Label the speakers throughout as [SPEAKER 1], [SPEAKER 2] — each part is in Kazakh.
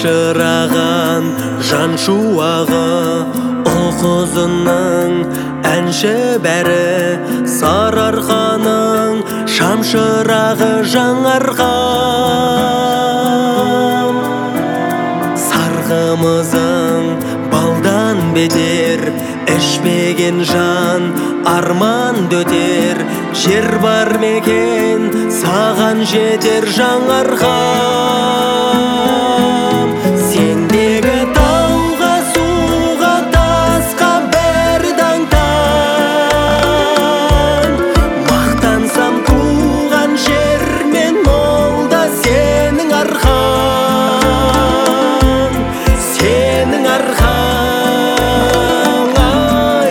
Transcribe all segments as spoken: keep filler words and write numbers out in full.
[SPEAKER 1] шашыраған жан шуағы ұл-қызының әнші бәрі, Сарыарқаның шамшырағы жаңарған. Сарғымызың балдан бетер, ішпеген жан арман дөтер. Жер бар мекен саған жетер жаңарған. Сендегі тауға, суға, тасқа бәрі даң-таң. Мақтансам туған жер мен молда сенің арқан. Сенің арқан, ай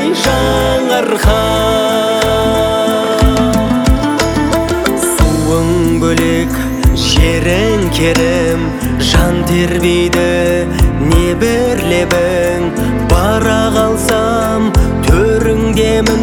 [SPEAKER 1] жаңарқан. Суың бөлек, жерің керім, жан тербейді небір лебің. Бара қалсам төріңдемін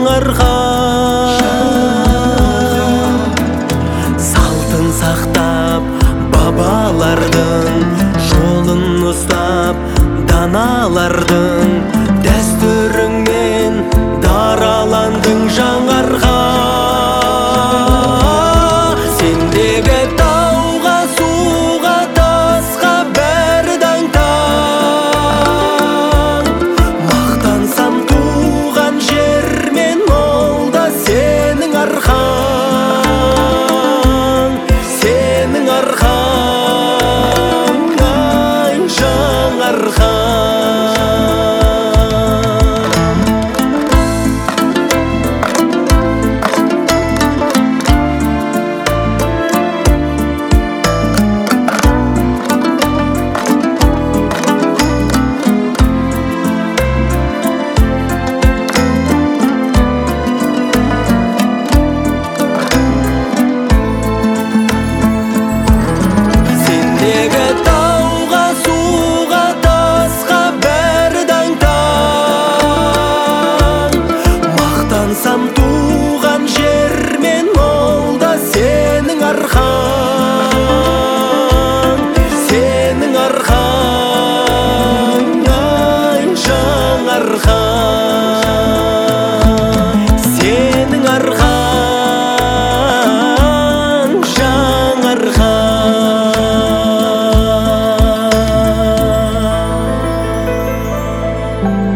[SPEAKER 1] жаңарқан. Салтын сақтап бабалардың, жолын ұстап даналардың. Дәстүріңмен дараландың жаңарған. Сендегі тауға, суға, тасқа бәрі даң-таң. Мақтансам туған жер мен молда сенің арқан. Сенің арқан, ай жаңарқан. Сендегі тауға, суға, тасқа бәрі даң-таң. Мақтансам туған жер мен молда сенің арқан. Сенің арқан, ай жаңарқан. Сенің арқан, жаңарқан.